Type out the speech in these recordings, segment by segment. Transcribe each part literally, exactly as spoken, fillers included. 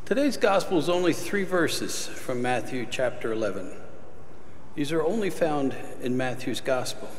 Today's gospel is only three verses from Matthew chapter eleven. These are only found in Matthew's gospel.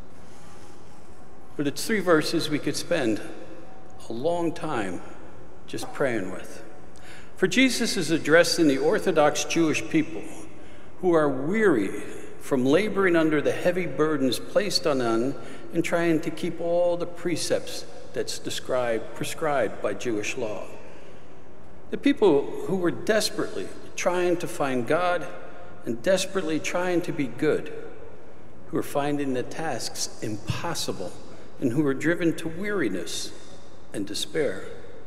But it's three verses we could spend a long time just praying with. For Jesus is addressing the Orthodox Jewish people who are weary from laboring under the heavy burdens placed on them and trying to keep all the precepts that's described, prescribed by Jewish law. The people who were desperately trying to find God and desperately trying to be good, who are finding the tasks impossible and who are driven to weariness and despair.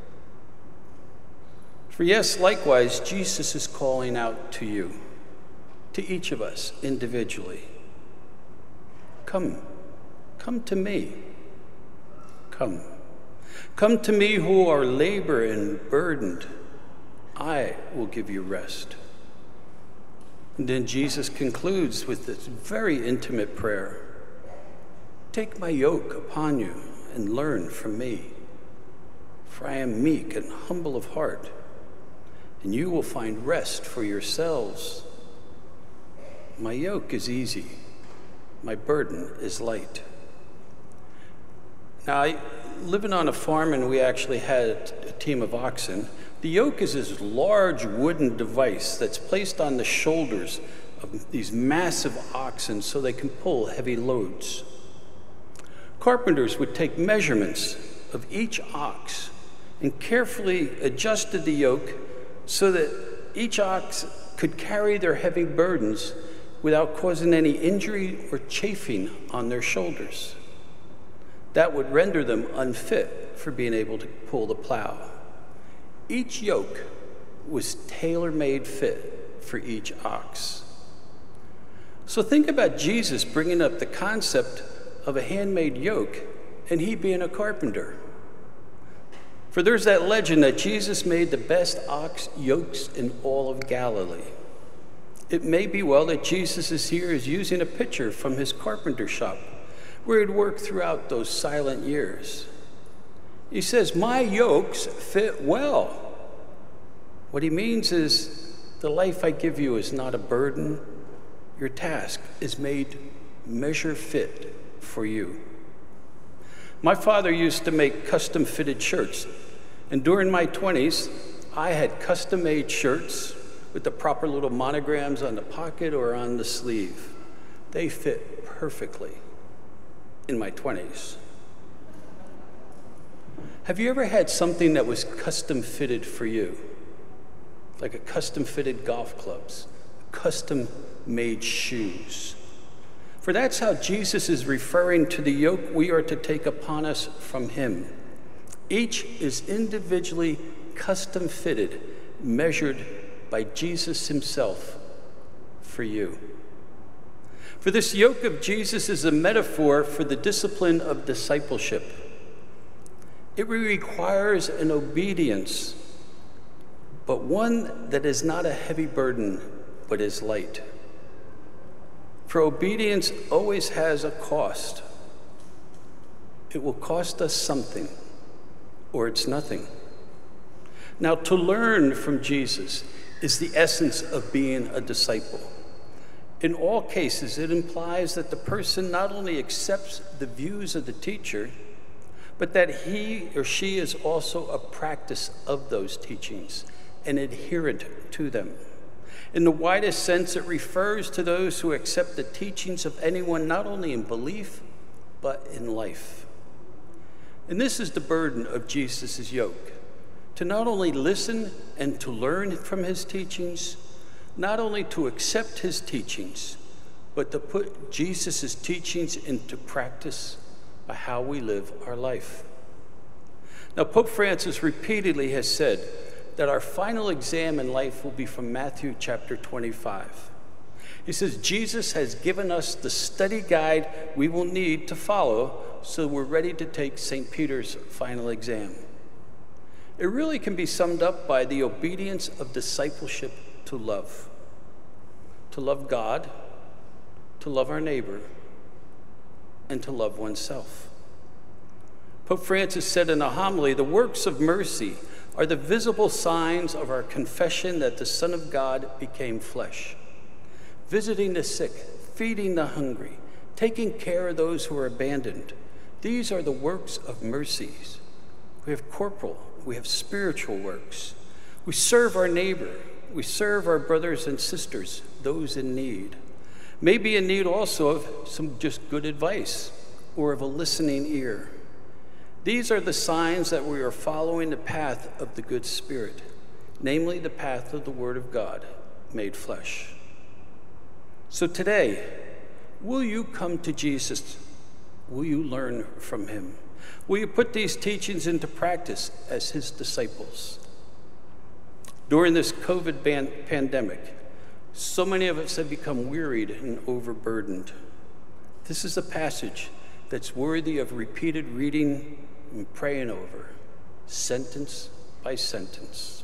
For yes, likewise, Jesus is calling out to you, to each of us individually. Come, come to me. Come. Come to me who are labor and burdened. I will give you rest. And then Jesus concludes with this very intimate prayer. Take my yoke upon you and learn from me, for I am meek and humble of heart, and you will find rest for yourselves. My yoke is easy, my burden is light. Now, I, living on a farm, and we actually had a team of oxen. The yoke is this large wooden device that's placed on the shoulders of these massive oxen so they can pull heavy loads. Carpenters would take measurements of each ox and carefully adjusted the yoke so that each ox could carry their heavy burdens without causing any injury or chafing on their shoulders. That would render them unfit for being able to pull the plow. Each yoke was tailor-made fit for each ox. So think about Jesus bringing up the concept of a handmade yoke and he being a carpenter. For there's that legend that Jesus made the best ox yokes in all of Galilee. It may be well that Jesus is here is using a picture from his carpenter shop where he'd worked throughout those silent years. He says, my yokes fit well. What he means is the life I give you is not a burden. Your task is made measure fit for you. My father used to make custom fitted shirts, and during my twenties, I had custom made shirts with the proper little monograms on the pocket or on the sleeve. They fit perfectly in my twenties. Have you ever had something that was custom fitted for you? Like a custom fitted golf clubs, custom made shoes. For that's how Jesus is referring to the yoke we are to take upon us from him. Each is individually custom fitted, measured by Jesus himself for you. For this yoke of Jesus is a metaphor for the discipline of discipleship. It requires an obedience, but one that is not a heavy burden, but is light. For obedience always has a cost. It will cost us something, or it's nothing. Now, to learn from Jesus is the essence of being a disciple. In all cases, it implies that the person not only accepts the views of the teacher, but that he or she is also a practice of those teachings, an adherent to them. In the widest sense, it refers to those who accept the teachings of anyone not only in belief, but in life. And this is the burden of Jesus' yoke, to not only listen and to learn from his teachings, not only to accept his teachings, but to put Jesus' teachings into practice by how we live our life. Now, Pope Francis repeatedly has said that our final exam in life will be from Matthew chapter twenty-five. He says, Jesus has given us the study guide we will need to follow so we're ready to take Saint Peter's final exam. It really can be summed up by the obedience of discipleship to love. To love God, to love our neighbor, and to love oneself. Pope Francis said in a homily, "The works of mercy are the visible signs of our confession that the Son of God became flesh. Visiting the sick, feeding the hungry, taking care of those who are abandoned. These are the works of mercies. We have corporal, we have spiritual works. We serve our neighbor, we serve our brothers and sisters, those in need. Maybe in need also of some just good advice or of a listening ear. These are the signs that we are following the path of the good Spirit, namely the path of the Word of God made flesh." So today, will you come to Jesus? Will you learn from him? Will you put these teachings into practice as his disciples? During this COVID ban- pandemic, so many of us have become wearied and overburdened. This is a passage that's worthy of repeated reading and praying over, sentence by sentence.